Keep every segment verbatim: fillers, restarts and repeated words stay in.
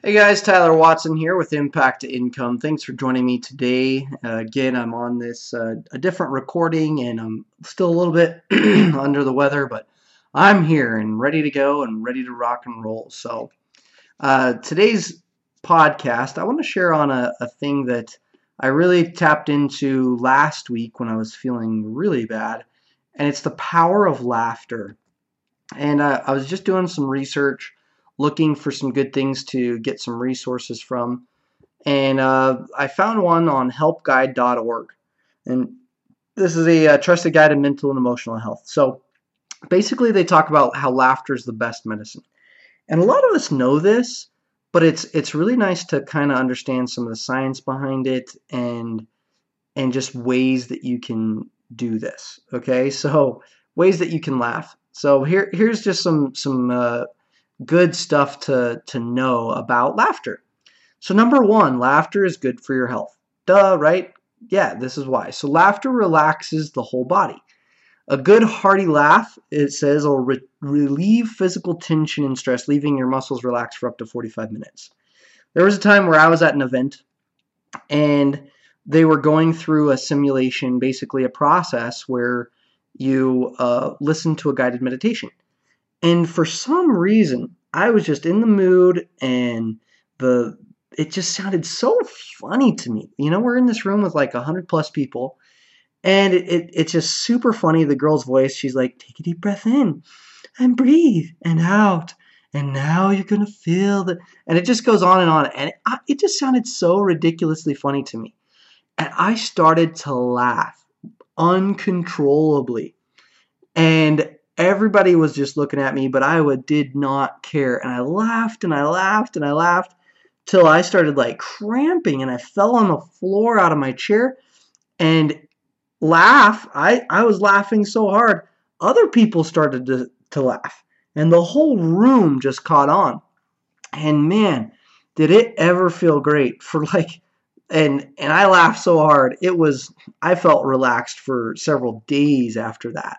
Hey guys, Tyler Watson here with Impact to Income. Thanks for joining me today. Uh, again, I'm on this uh, a different recording and I'm still a little bit under the weather, but I'm here and ready to go and ready to rock and roll. So uh, today's podcast, I want to share on a, a thing that I really tapped into last week when I was feeling really bad, and it's the power of laughter. And uh, I was just doing some research, looking for some good things to get some resources from. And uh, I found one on help guide dot org. And this is a, uh trusted guide in mental and emotional health. So basically, they talk about how laughter is the best medicine. And a lot of us know this, but it's it's really nice to kind of understand some of the science behind it and and just ways that you can do this. Okay, so ways that you can laugh. So here here's just some some uh, good stuff to to know about laughter. So number one, laughter is good for your health. Duh, right? Yeah, this is why. So laughter relaxes the whole body. A good hearty laugh, it says, will re- relieve physical tension and stress, leaving your muscles relaxed for up to forty-five minutes. There was a time where I was at an event and they were going through a simulation, basically a process where you uh, listen to a guided meditation. And for some reason, I was just in the mood and the it just sounded so funny to me. You know, we're in this room with like a hundred plus people, and it, it it's just super funny. The girl's voice, she's like, take a deep breath in and breathe and out. And now you're going to feel the, and it just goes on and on. And it, it just sounded so ridiculously funny to me. And I started to laugh uncontrollably. And everybody was just looking at me, but I would, did not care. And I laughed and I laughed and I laughed till I started like cramping and I fell on the floor out of my chair and laugh. I, I was laughing so hard. Other people started to, to laugh and the whole room just caught on. And man, did it ever feel great for like, and, and I laughed so hard. It was, I felt relaxed for several days after that.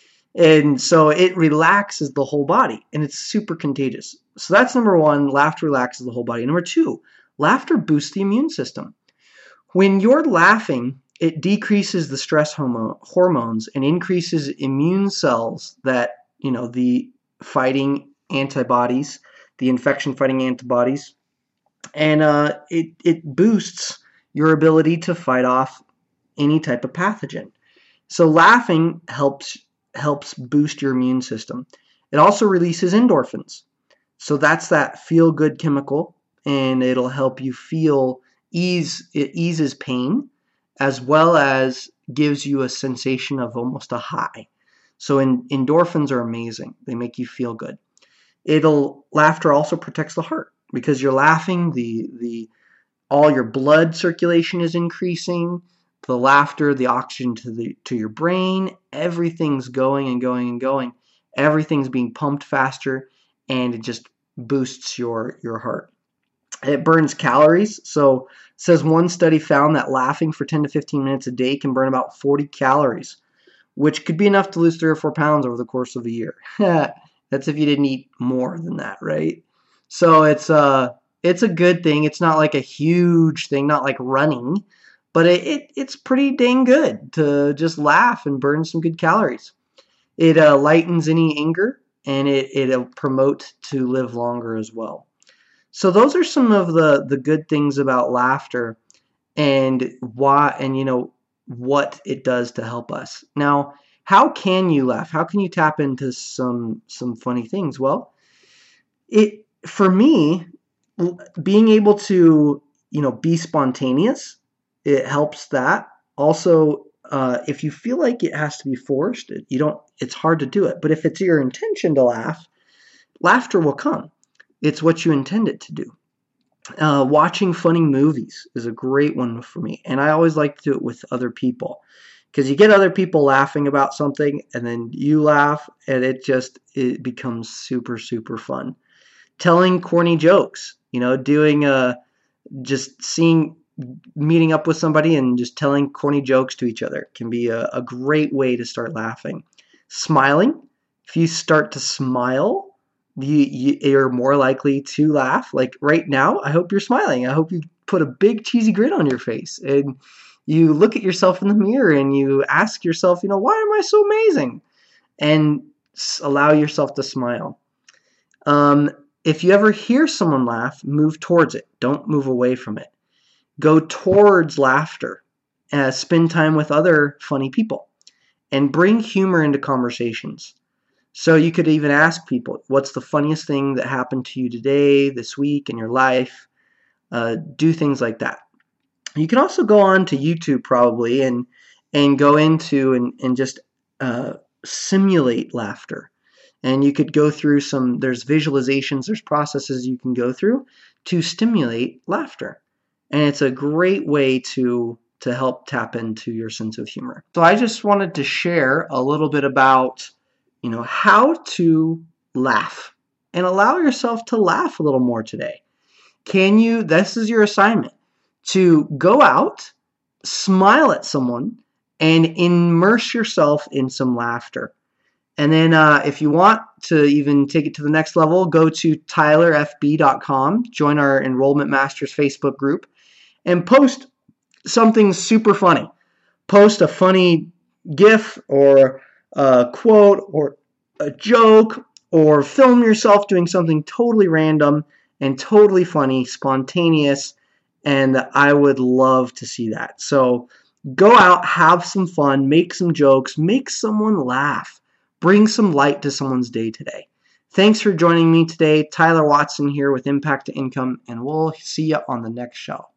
And so it relaxes the whole body and it's super contagious. So that's number one, laughter relaxes the whole body. Number two, laughter boosts the immune system. When you're laughing, it decreases the stress hormone, hormones and increases immune cells that, you know, the fighting antibodies, the infection fighting antibodies, and uh, it, it boosts your ability to fight off any type of pathogen. So laughing helps helps boost your immune system. It also releases endorphins. So that's that feel-good chemical, and it'll help you feel ease. It eases pain, as well as gives you a sensation of almost a high. So in, endorphins are amazing. They make you feel good. It'll laughter also protects the heart because you're laughing. The the all your blood circulation is increasing. The laughter, the oxygen to the to your brain, everything's going and going and going. Everything's being pumped faster, and it just boosts your your heart. It burns calories. So it says one study found that laughing for ten to fifteen minutes a day can burn about forty calories, which could be enough to lose three or four pounds over the course of a year. That's if you didn't eat more than that, right? So it's uh it's a good thing. It's not like a huge thing, not like running, but it, it it's pretty dang good to just laugh and burn some good calories. It uh, lightens any anger, and it it'll promote to live longer as well. So those are some of the the good things about laughter and why, and you know what it does to help us. Now, how can you laugh? How can you tap into some some funny things? Well, it for me, being able to, you know, be spontaneous, it helps that. Also, uh, if you feel like it has to be forced, it, you don't. It's hard to do it. But if it's your intention to laugh, laughter will come. It's what you intend it to do. Uh, watching funny movies is a great one for me, and I always like to do it with other people because you get other people laughing about something, and then you laugh, and it just it becomes super super fun. Telling corny jokes, you know, doing a just seeing meeting up with somebody and just telling corny jokes to each other can be a, a great way to start laughing. Smiling, if you start to smile, you, you, you're more likely to laugh. Like right now, I hope you're smiling. I hope you put a big cheesy grin on your face and you look at yourself in the mirror and you ask yourself, you know, why am I so amazing? And allow yourself to smile. Um, if you ever hear someone laugh, move towards it. Don't move away from it. Go towards laughter. Uh, spend time with other funny people. And bring humor into conversations. So you could even ask people, what's the funniest thing that happened to you today, this week, in your life? Uh, do things like that. You can also go on to YouTube probably and and go into and, and just uh, simulate laughter. And you could go through some, there's visualizations, there's processes you can go through to stimulate laughter. And it's a great way to, to help tap into your sense of humor. So I just wanted to share a little bit about, you know, how to laugh and allow yourself to laugh a little more today. Can you, this is your assignment, to go out, smile at someone, and immerse yourself in some laughter. And then uh, if you want to even take it to the next level, go to tyler f b dot com, join our Enrollment Masters Facebook group, and post something super funny. Post a funny GIF or a quote or a joke, or film yourself doing something totally random and totally funny, spontaneous, and I would love to see that. So go out, have some fun, make some jokes, make someone laugh. Bring some light to someone's day today. Thanks for joining me today. Tyler Watson here with Impact to Income, and we'll see you on the next show.